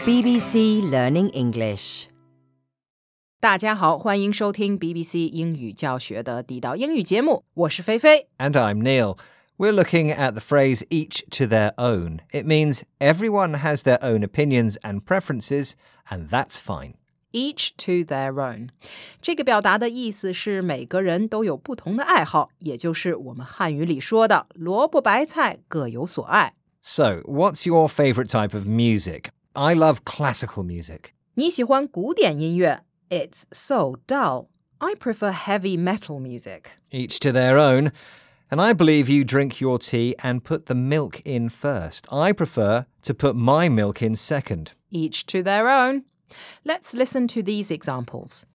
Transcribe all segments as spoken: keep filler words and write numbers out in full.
B B C Learning English。 大家好，欢迎收听 B B C 英语教学的地道英语节目，我是菲菲。 And I'm Neil. We're looking at the phrase each to their own. It means everyone has their own opinions and preferences, and that's fine. Each to their own. 这个表达的意思是每个人都有不同的爱好，也就是我们汉语里说的萝卜白菜各有所爱。 So, what's your favorite type of music? I love classical music. 你喜欢古典音乐？ It's so dull. I prefer heavy metal music. Each to their own. And I believe you drink your tea and put the milk in first. I prefer to put my milk in second. Each to their own. Let's listen to these examples.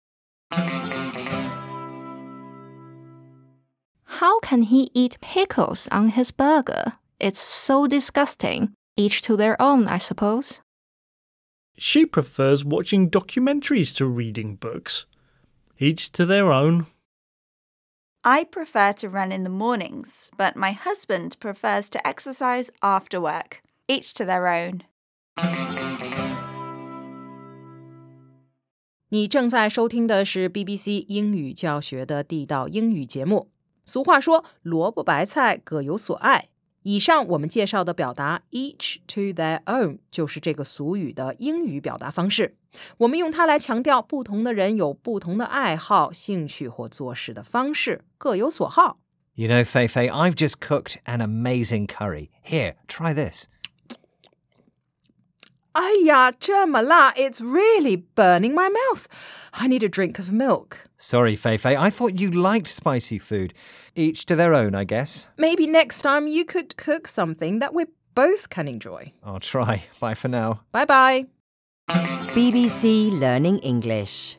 How can he eat pickles on his burger? It's so disgusting. Each to their own, I suppose. She prefers watching documentaries to reading books. Each to their own. I prefer to run in the mornings, but my husband prefers to exercise after work. Each to their own. 你正在收听的是 B B C 英语教学的地道英语节目。俗话说，萝卜白菜各有所爱。以上我们介绍的表达 each to their own 就是这个俗语的英语表达方式。我们用它来强调不同的人有不同的爱好、兴趣或做事的方式，各有所好。 You know, Feifei, I've just cooked an amazing curry. Here, try this. 哎呀，这么辣 It's really burning my mouth. I need a drink of milk. Sorry, Feifei, I thought you liked spicy food. Each to their own, I guess. Maybe next time you could cook something that we both can enjoy. I'll try. Bye for now. Bye-bye. B B C Learning English